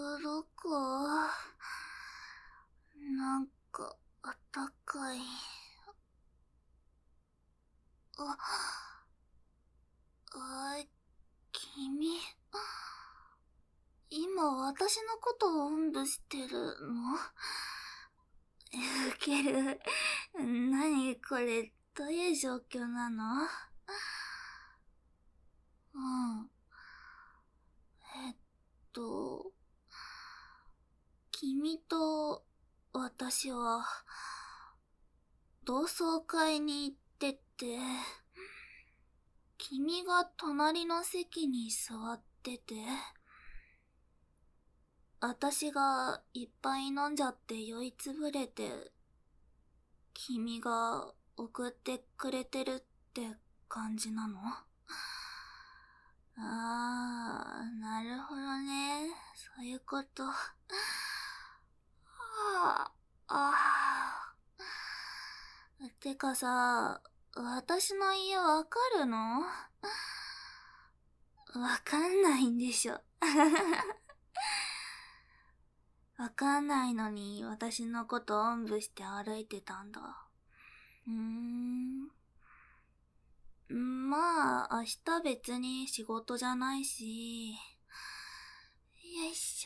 風呂か。なんか、あったかい。君。今私のことをおんぶしてるの？ウケる。何これ、どういう状況なの？うん。えっと、君と私は、同窓会に行ってて、君が隣の席に座ってて、私がいっぱい飲んじゃって酔いつぶれて、君が送ってくれてるって感じなの？なるほどね。そういうこと。てかさ、私の家わかるの？わかんないんでしょ。わかんないのに私のことおんぶして歩いてたんだ。まあ、明日別に仕事じゃないし。よいしょ。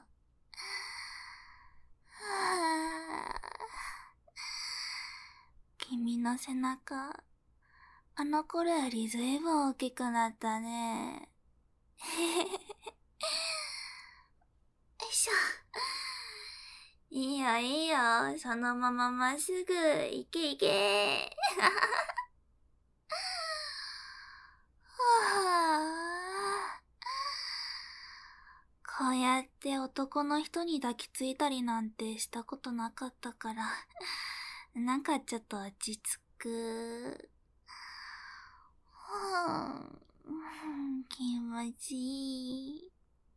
君の背中、あの頃よりずいぶん大きくなったね。よいしょ。いいよいいよ、そのまままっすぐ、行け行け。こうやって男の人に抱きついたりなんてしたことなかったから、なんかちょっと落ち着く。気持ちいい。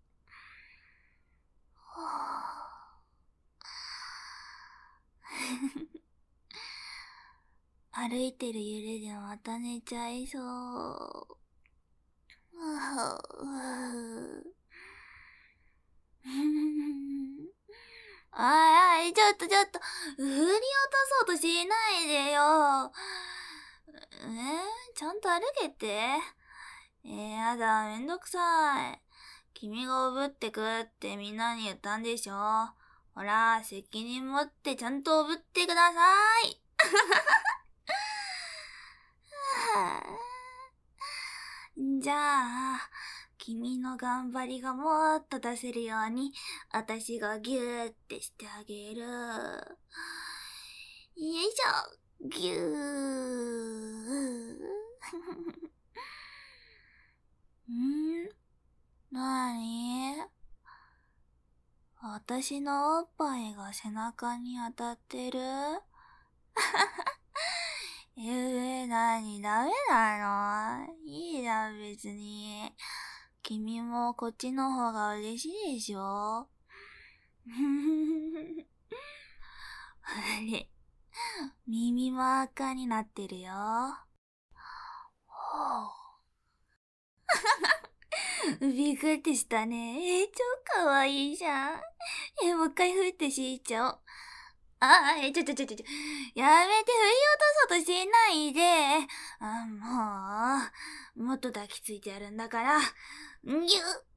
歩いてる揺れでまた寝ちゃいそう。ちょっと、振り落とそうとしないでよ。ちゃんと歩けて。やだ、めんどくさい。君がおぶってくってみんなに言ったんでしょ。ほら、責任持ってちゃんとおぶってください。じゃあ、君の頑張りがもっと出せるように、私がギューってしてあげる。よいしょ、ギュー。なに？私のおっぱいが背中に当たってる？なに、ダメなの？いいじゃん、別に。君もこっちの方が嬉しいでしょ？あれ、耳も赤になってるよ。びっくりしたね。超かわいいじゃん。もう一回振ってしーちゃおう。やめて振り落とそうとしないで。もっと抱きついてやるんだから。ぎゅっ。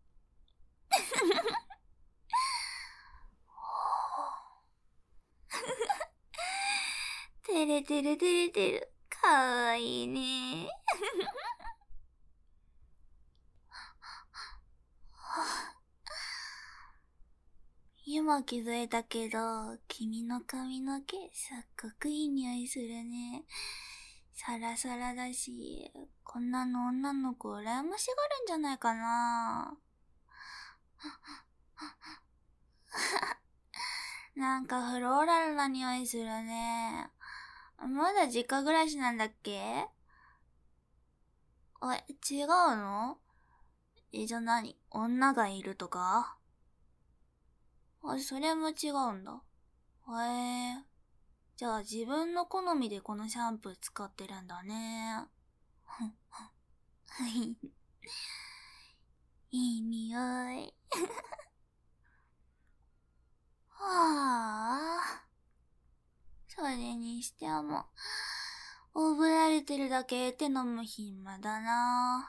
てれてるてれてる。かわいいね。今気づいたけど、君の髪の毛すっごくいい匂いするね。サラサラだし、こんなの女の子羨ましがるんじゃないかな。なんかフローラルな匂いするね。まだ実家暮らしなんだっけ？違うの？じゃあ何？女がいるとか？それも違うんだ。じゃあ自分の好みでこのシャンプー使ってるんだね。いい匂い。 はあ。それにしても、おぶられてるだけってのも暇だな。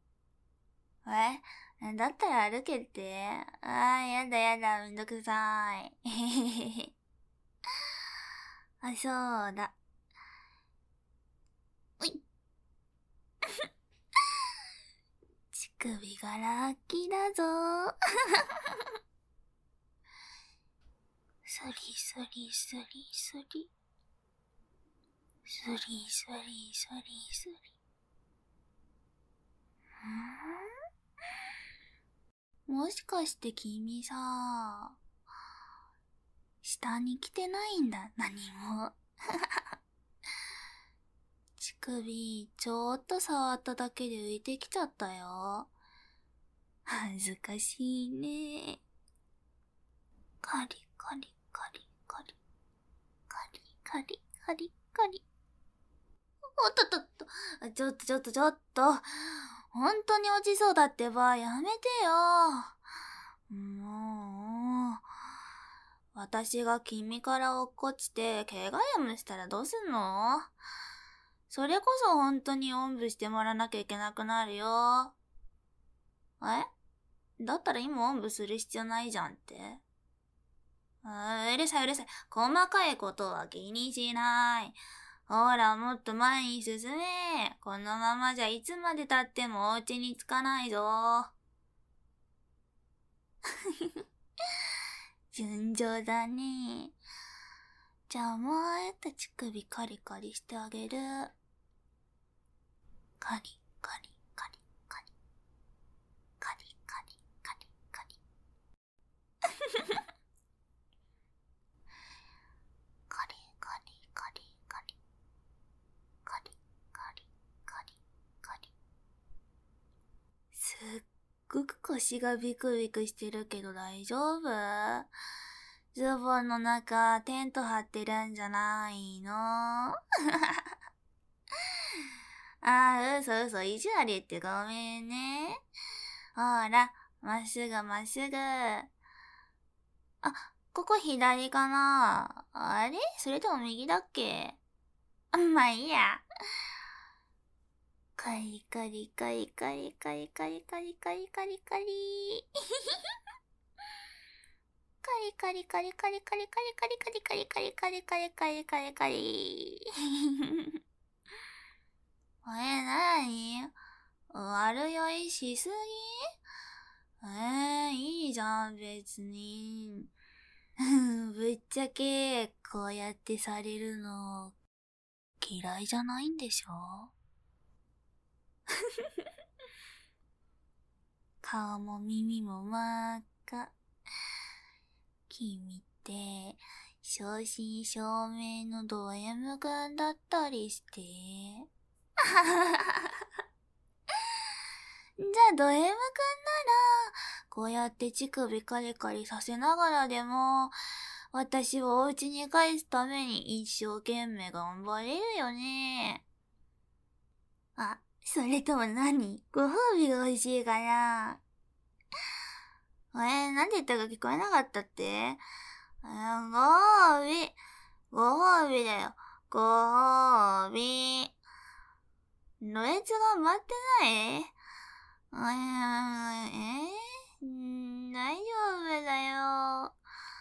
だったら歩けって。やだやだ、めんどくさい。そうだ。うい。乳首がラッキーだぞ。スリスリスリスリ。スリスリスリスリ。もしかして君さ、下に来てないんだ、何も。乳首、ちょっと触っただけで浮いてきちゃったよ。恥ずかしいね。カリカリカリカリ。カリカリカリカリ。おっとっとっと。ちょっと。本当に落ちそうだってば、やめてよ。もう。私が君から落っこちて、怪我やむしたらどうすんの？それこそ本当におんぶしてもらわなきゃいけなくなるよ。だったら今おんぶする必要ないじゃんって。うるさい。細かいことは気にしない。ほら、もっと前に進め。このままじゃいつまで経ってもお家に着かないぞ。順調だね。じゃあもう乳首カリカリしてあげる。カリカリカリカリ。カリカリカリカリ。カリカリカリカリ。カリカリカリカリ。すっごく腰がビクビクしてるけど大丈夫？ズボンの中テント張ってるんじゃないの？嘘、意地悪言ってごめんね。ほら、まっすぐ。ここ左かな？あれ？それとも右だっけ？まあいいや。カリカリカリカリカリカリカリカリカリカリ。カリカリカリカリカリカリカリカリカリカリカリカリカリカリカリ。なに？悪酔いしすぎ？いいじゃん、別に。ぶっちゃけ、こうやってされるの、嫌いじゃないんでしょ？顔も耳も真っ赤。君って、正真正銘のド M 君だったりして。じゃあド M 君なら、こうやって乳首カリカリさせながらでも、私をお家に帰すために一生懸命頑張れるよね。それとも何？ご褒美が欲しいかな？なんで言ったか聞こえなかったって？ご褒美だよ。ご褒美。ロエツが待ってない？大丈夫だよ。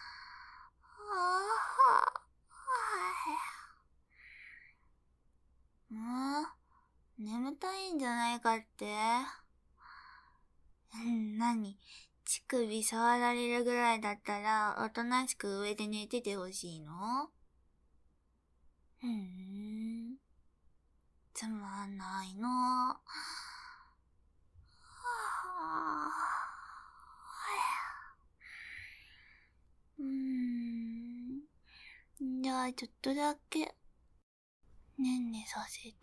眠たいんじゃないかって？何？乳首触られるぐらいだったら、おとなしく上で寝ててほしいの？つまんないの。じゃあちょっとだけ、ねんねさせて。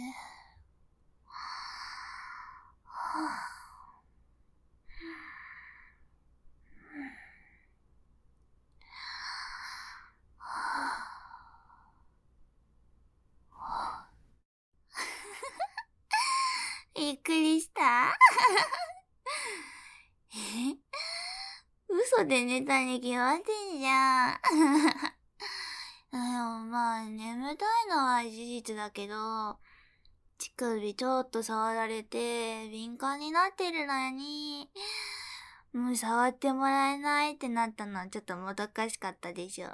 びっくりした？嘘で寝たに決まってんいじゃん。でもまあ、眠たいのは事実だけど、乳首ちょっと触られて敏感になってるのに、もう触ってもらえないってなったのはちょっともどかしかったでしょ。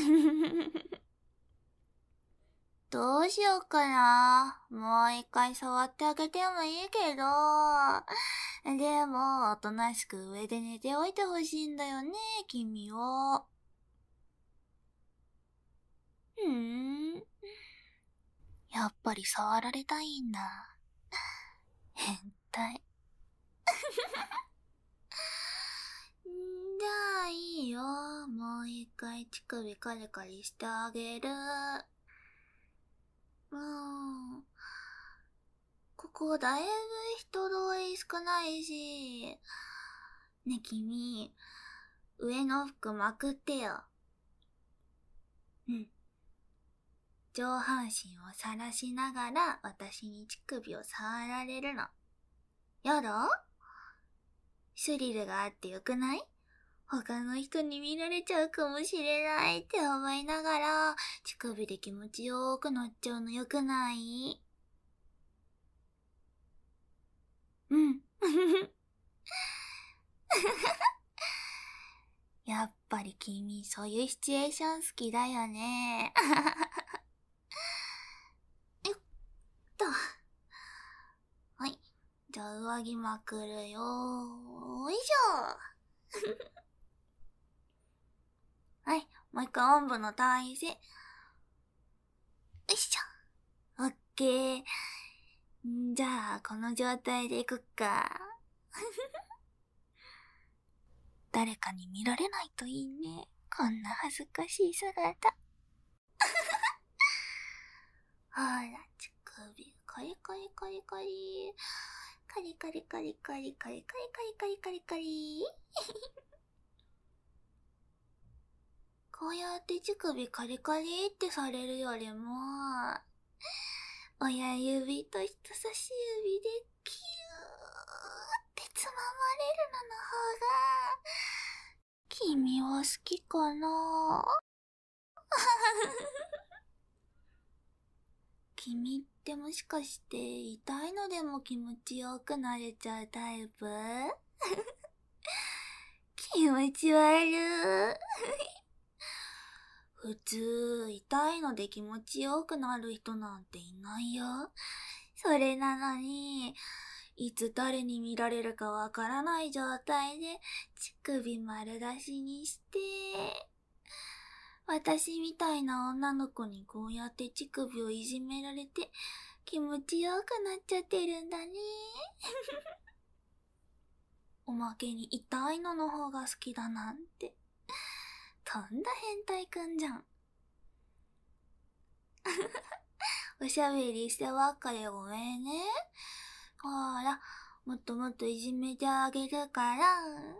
どうしようかな。もう一回触ってあげてもいいけど、でも、おとなしく上で寝ておいてほしいんだよね、君を。やっぱり触られたいんだ。変態。じゃあいいよ。もう一回乳首カリカリしてあげる。ここだいぶ人通り少ないし。ね、君、上の服まくってよ。上半身を晒しながら私に乳首を触られるの。やだ？スリルがあってよくない？他の人に見られちゃうかもしれないって思いながら、乳首で気持ちよーく乗っちゃうのよくない？やっぱり君、そういうシチュエーション好きだよね。よっと。はい。じゃあ上着まくるよー。いしょ。はい。もう一回おんぶの体勢。よいしょ。オッケー。じゃあ、この状態でいくっか。誰かに見られないといいね。こんな恥ずかしい姿。ほら、乳首、カリカリカリカリ。カリカリカリカリカリカリカリカリカリカリ。こうやって乳首カリカリってされるよりも、親指と人差し指でキューってつままれるのの方が、君は好きかな？君ってもしかして痛いのでも気持ちよくなれちゃうタイプ？気持ち悪い。普通、痛いので気持ちよくなる人なんていないよ。それなのに、いつ誰に見られるかわからない状態で乳首丸出しにして、私みたいな女の子にこうやって乳首をいじめられて気持ちよくなっちゃってるんだね。おまけに痛いのの方が好きだなんて。とんだ変態くんじゃん。おしゃべりしてばっかでごめんね。ほら、もっともっといじめてあげるから。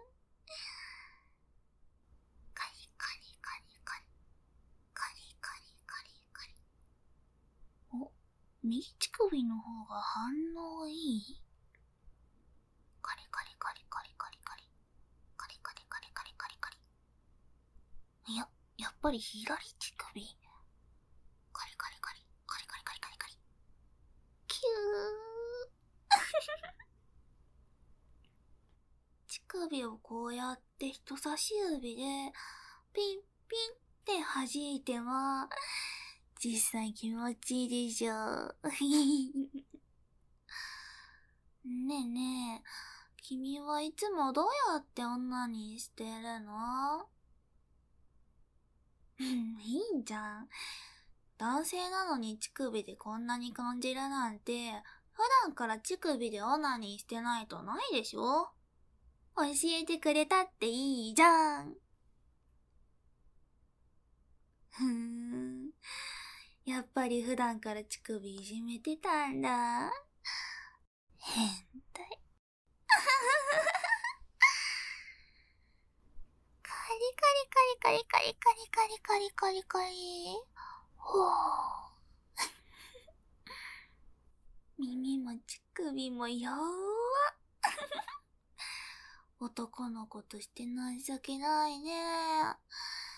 カリカリカリカリ。カリカリカリカリ。お、右乳首の方が反応いい？カリカリカリカリカリカリ。カリカリカリカリカリカリ。やっぱり左乳首。カリカリカリ。カリカリカリカリカリ。キュー。乳首をこうやって人差し指でピンピンって弾いても実際気持ちいいでしょ。ねえねえ、君はいつもどうやって女にしてるの？いいんじゃん。男性なのに乳首でこんなに感じるなんて、普段から乳首でオナニーしてないとないでしょ？教えてくれたっていいじゃん。やっぱり普段から乳首いじめてたんだ。変態。カリカリカリカリカリカリカリカリカリカリ。ほぅ。耳も乳首も弱っ。男の子として情けないね。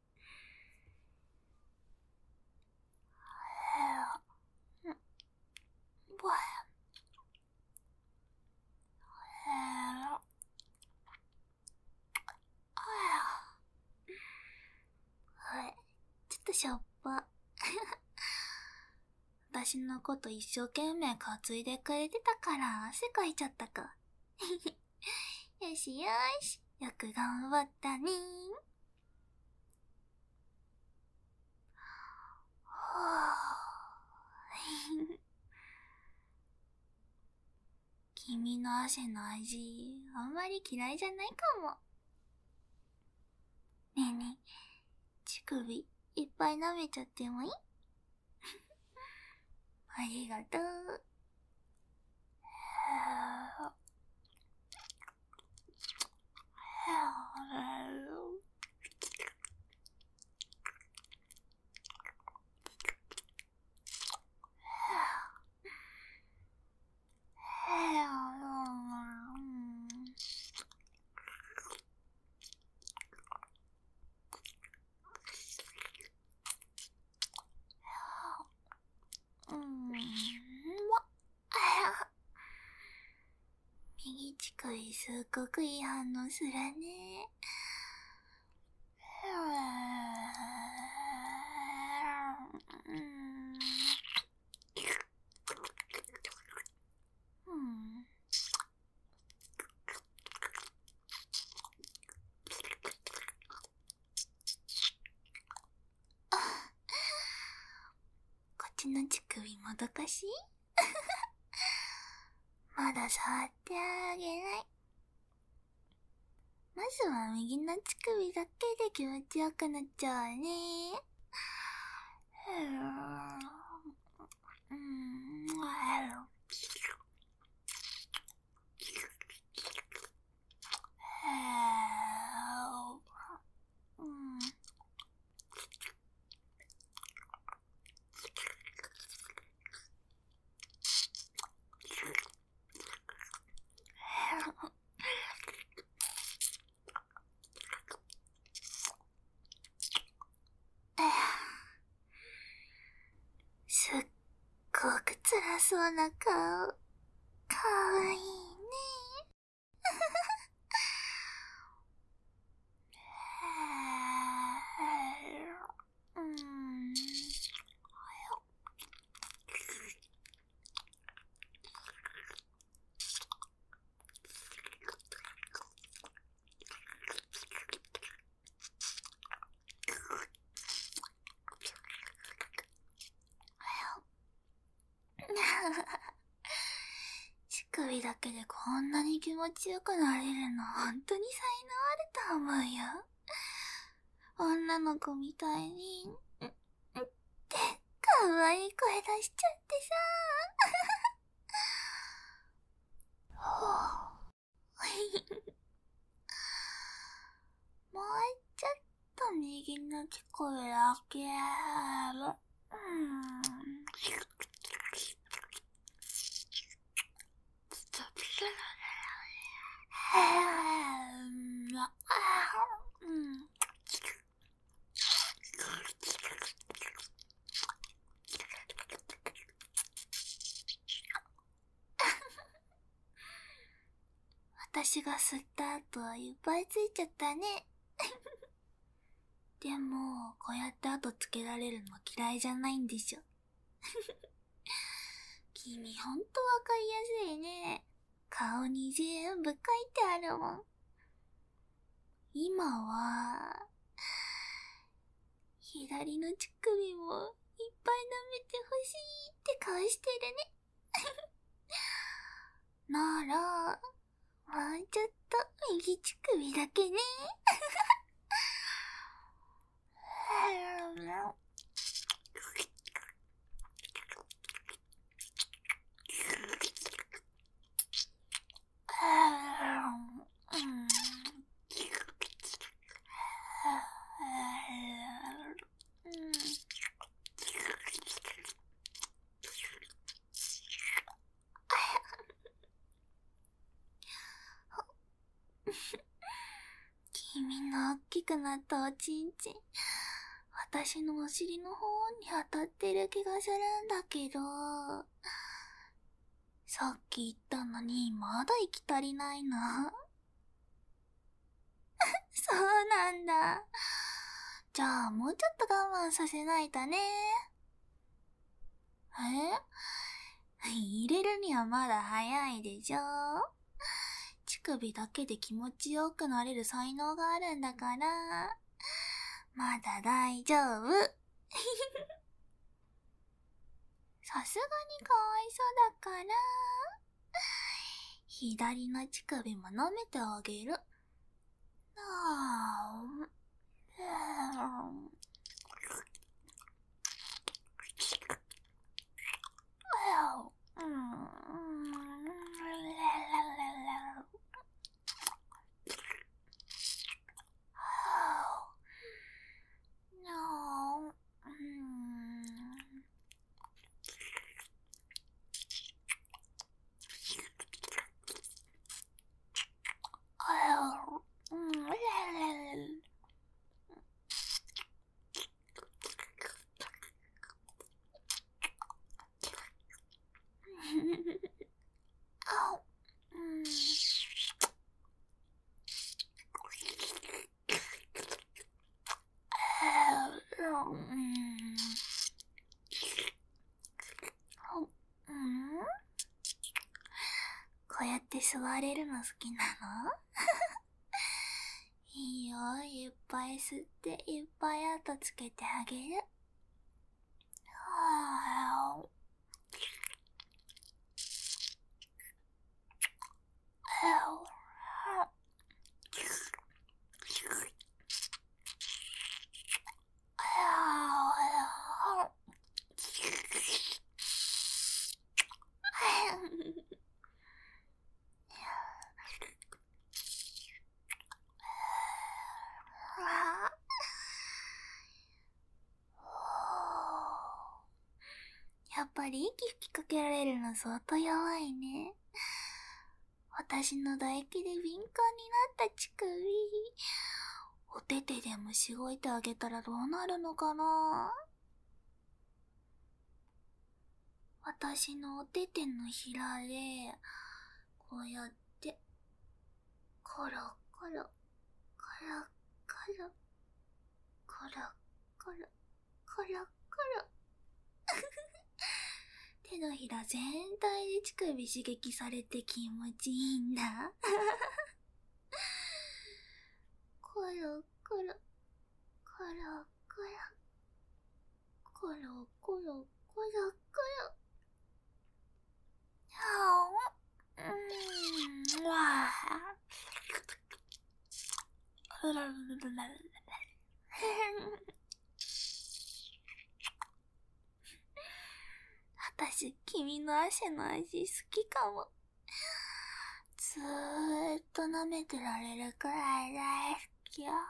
しょっぱ。私のこと一生懸命担いでくれてたから汗かいちゃったか。よしよし、よく頑張ったね。君の汗の味、あんまり嫌いじゃないかも。ねえねえ、乳首いっぱい舐めちゃってもいい？ありがとう。右乳首すっごくいい反応するね。こっちの乳首もどかしい？まだ触ってあげない。まずは右の乳首だけで気持ちよくなっちゃうね。すっごく辛そうな顔。かわいいね。乳首だけでこんなに気持ちよくなれるの、本当に才能あると思うよ。女の子みたいに、ってかわいい声出しちゃってさ。もうちょっと右の乳首だけ。私が吸った後いっぱいついちゃったね。でも、こうやって後つけられるの嫌いじゃないんでしょ。君ほんとわかりやすいね。顔に全部書いてあるもん。今は、左の乳首もいっぱい舐めてほしいって顔してるね。なら、もうちょっと右乳首だけね。君の大きくなったおちんちん、私のお尻の方に当たってる気がするんだけど、さっき言ったのにまだ息足りないな。そうなんだ。 じゃあもうちょっと我慢させないとね。入れるにはまだ早いでしょ。乳首だけで気持ちよくなれる才能があるんだから、まだ大丈夫。さすがにかわいそうだから、左の乳首も舐めてあげる。こうやって座れるの好きなの？いいよ、いっぱい吸っていっぱい後つけてあげる。やっぱり息吹きかけられるの相当弱いね。私の唾液で敏感になった乳首、お手手でもしごいてあげたらどうなるのかな。私のお手手のひらで、こうやって、コロコロ、コロコロ、コロコロ、コロコロ。手のひら全体で乳首刺激されて気持ちいいんだ。コロコロ、コロコロ、コロコロ、コロコロ。わあ。私、君の汗の味好きかも。ずーっと舐めてられるくらい大好きよ。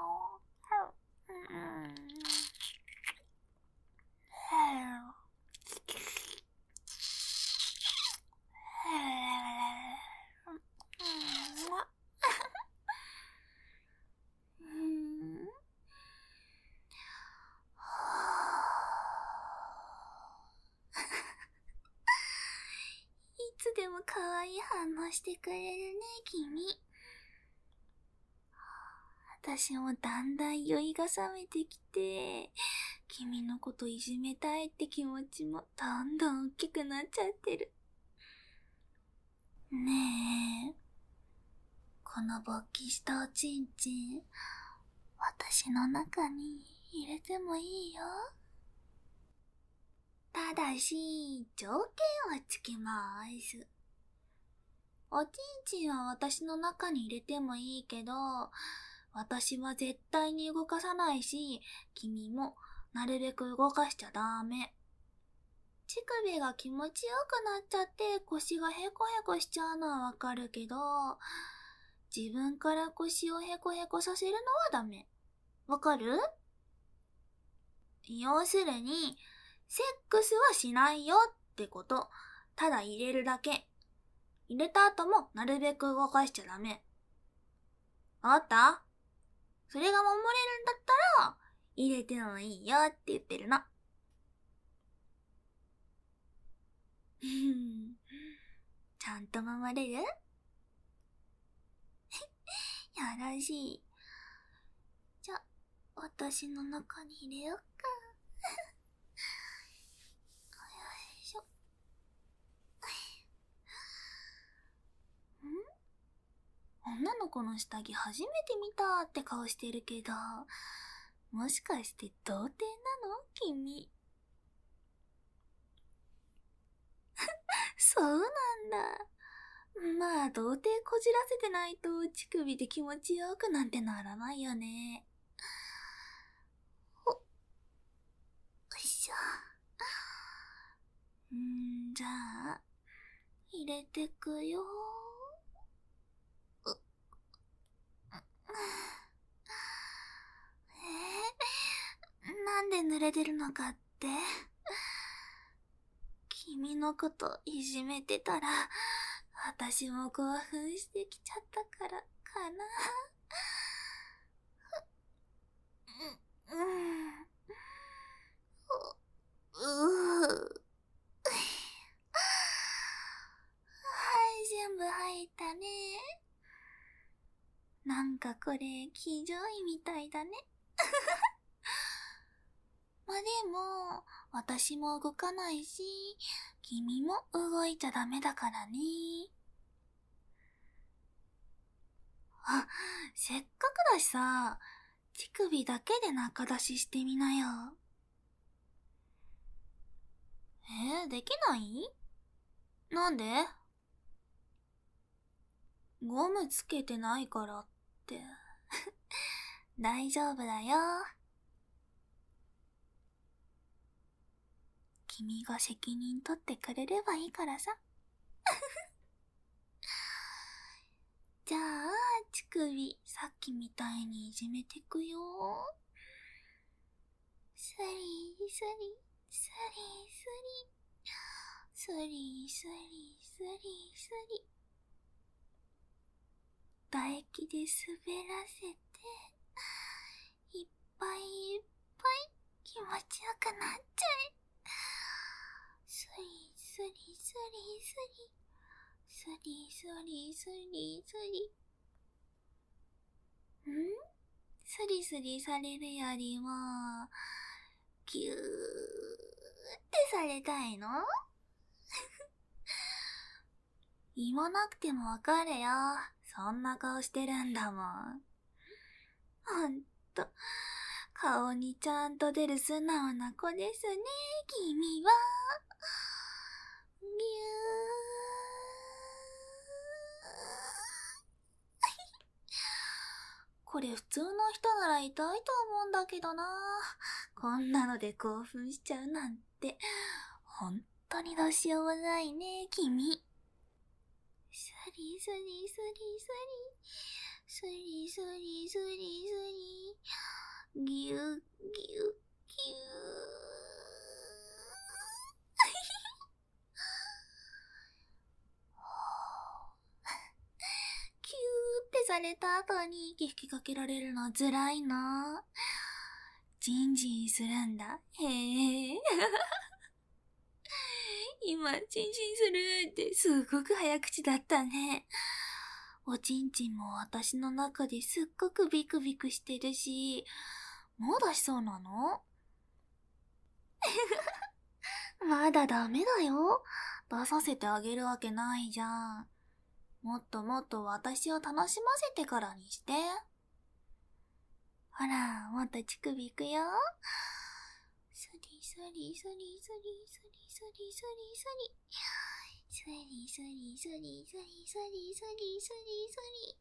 いつでも可愛い反応してくれるね、君。私もだんだん酔いが覚めてきて、君のこといじめたいって気持ちもどんどん大きくなっちゃってる。ねえ、この勃起したおちんちん、私の中に入れてもいいよ。ただし、条件をつけます。おちんちんは私の中に入れてもいいけど、私は絶対に動かさないし、君もなるべく動かしちゃダメ。乳首が気持ちよくなっちゃって腰がヘコヘコしちゃうのはわかるけど、自分から腰をヘコヘコさせるのはダメ。わかる？要するに、セックスはしないよってこと。ただ入れるだけ。入れた後もなるべく動かしちゃダメ。わかった？それが守れるんだったら、入れてもいいよって言ってるの。ちゃんと守れる？よろしい。じゃ、 私の中に入れよっか。よいしょ。女の子の下着初めて見たって顔してるけど、もしかして童貞なの君。そうなんだ。まあ、童貞こじらせてないと乳首で気持ちよくなんてならないよね。よいしょ。じゃあ、入れてくよ。なんで濡れてるのかって？君のこといじめてたら、私も興奮してきちゃったからかな。はい、全部入ったね。なんかこれ、騎乗位みたいだね。まあでも、私も動かないし、君も動いちゃダメだからね。あ、せっかくだしさ、乳首だけで中出ししてみなよ。できない？なんで？ゴムつけてないからって。大丈夫だよ。君が責任取ってくれればいいからさ。じゃあ、乳首、さっきみたいにいじめてくよ。スリースリスリスリスリスリスリスリ、唾液で滑らせて、いっぱいいっぱい気持ちよくなっちゃえ。スリスリスリスリスリスリスリスリ。スリスリされるよりも、ギューってされたいの？言わなくてもわかるよ。そんな顔してるんだもん。ほんと、顔にちゃんと出る素直な子ですね、君は。ぎゅこれ普通の人なら痛いと思うんだけどな。こんなので興奮しちゃうなんて、ほんとにどうしようもないね、君。スリスリスリスリスリスリスリスリ、ギュッギュッギュッ。キューってされた後に息吹きかけられるのずらいな。ジンジンするんだ。へえ。今、ジンジンするってすごく早口だったね。おちんちんも私の中ですっごくビクビクしてるし、もう出しそうなの？まだダメだよ。出させてあげるわけないじゃん。もっともっと私を楽しませてからにして。ほら、もっと乳首いくよ。スリスリスリスリスリスリスリスリスリスリスリスリスリスリスリスリ、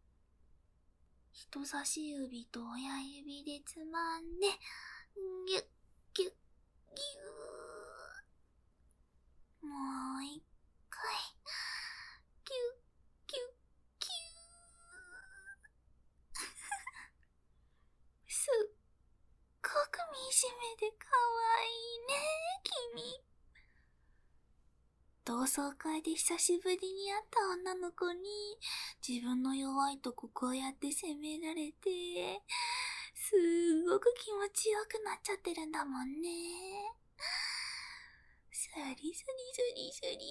人差し指と親指でつまんで、ギュッギュッギュー。もう一回、ギュッギュッギュー。すっごく惨めでかわいいね、君。同窓会で久しぶりに会った女の子に自分の弱いとここうやって責められて、すーごく気持ちよくなっちゃってるんだもんね。スリスリスリスリ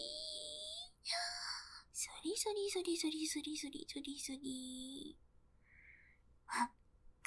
スリスリスリスリスリスリスリスリ。あ、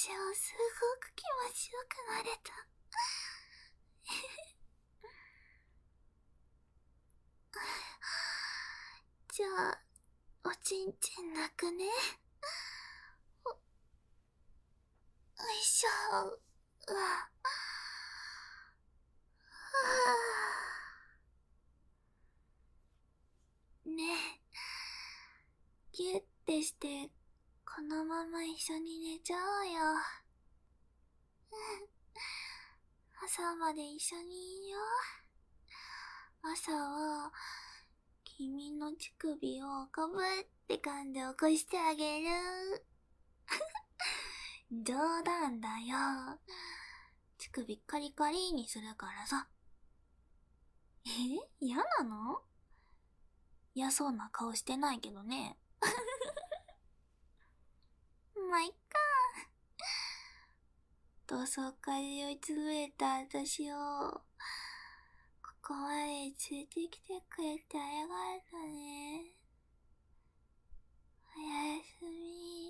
すごく気持ちよくなれた。じゃあ、おちんちん泣くね。よいしょ。うわ。ねえ、ギュッてして、このまま一緒に寝ちゃおうよ。朝まで一緒にいよう。朝は、君の乳首をかぶって噛んで起こしてあげる。冗談だよ。乳首カリカリにするからさ。嫌なの？嫌そうな顔してないけどね。まあ、いっか。同窓会で酔いつぶれた私を、ここまで連れてきてくれてありがとね。おやすみ。